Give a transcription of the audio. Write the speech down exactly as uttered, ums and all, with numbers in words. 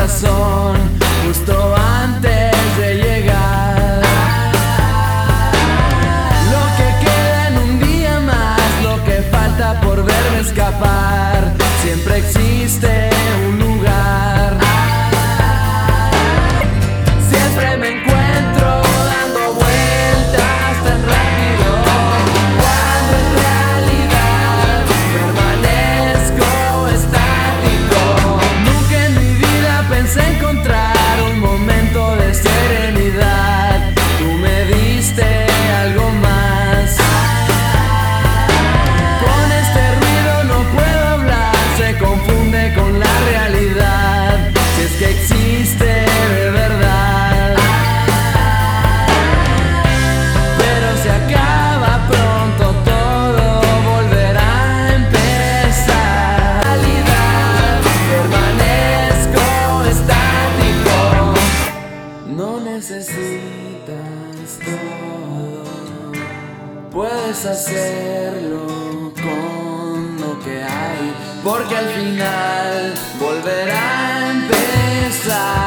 razón justo antes de llegar. Lo que queda en un día más, lo que falta por verme escapar, siempre existe un lugar. Siempre me encuentro dando vueltas tan rápido, cuando en realidad permanezco estático. Nunca en mi vida pensé encontrar un momento de serenidad. Tú me diste algo más. Con este ruido no puedo hablar, se confunde con la realidad, si es que existe de verdad. Pero se acaba pronto, todo volverá a empezar. En realidad permanezco estático. No necesitas todo, puedes hacerlo con lo que hay, porque al final volverá a empezar.